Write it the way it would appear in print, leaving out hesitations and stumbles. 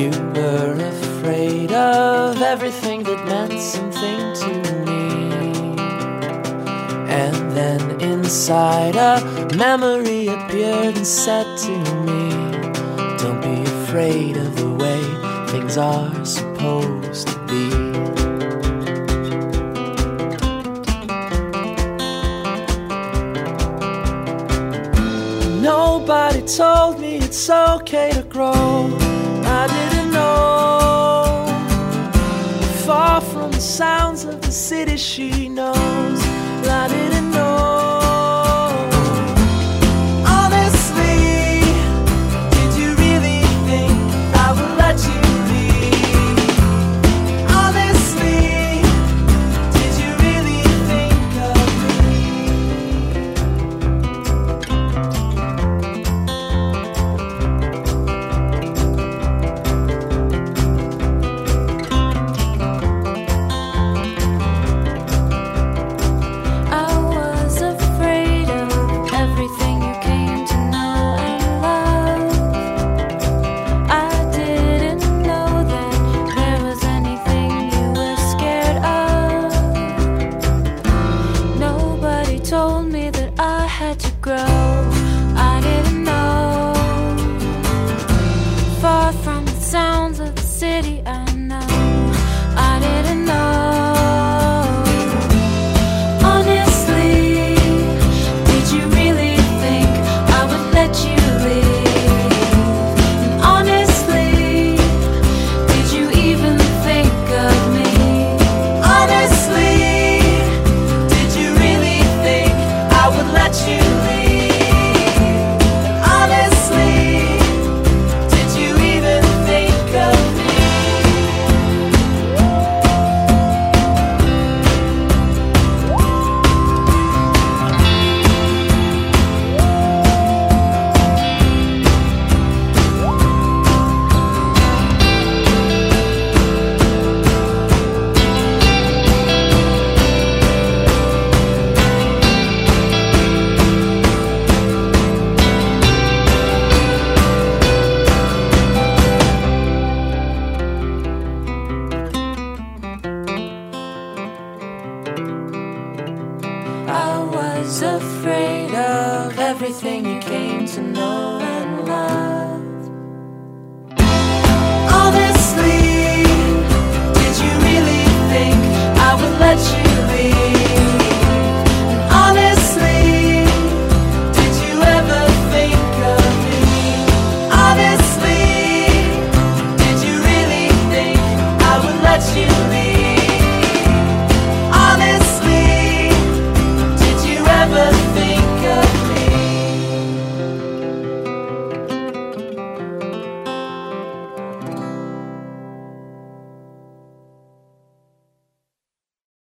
You were afraid of everything that meant something to me. And then inside a memory appeared and said to me, don't be afraid of the way things are supposed to be. Nobody told me it's okay to grow. I didn't know. Far from the sounds of the city she knows. I didn't know. Honestly, did you really think I would let you leave? Honestly, did you really think of told me that I had to grow. I didn't know. Far from the sounds of the city, I know. I didn't know. Honestly, did you really think I would let you leave? And honestly, did you even think of me? Honestly, let you leave. Honestly, did you even think of me? I was afraid of everything you came to know and love. Honestly, did you really think I would let you leave? And honestly, did you ever think of me? Honestly, did you really think I would let you leave?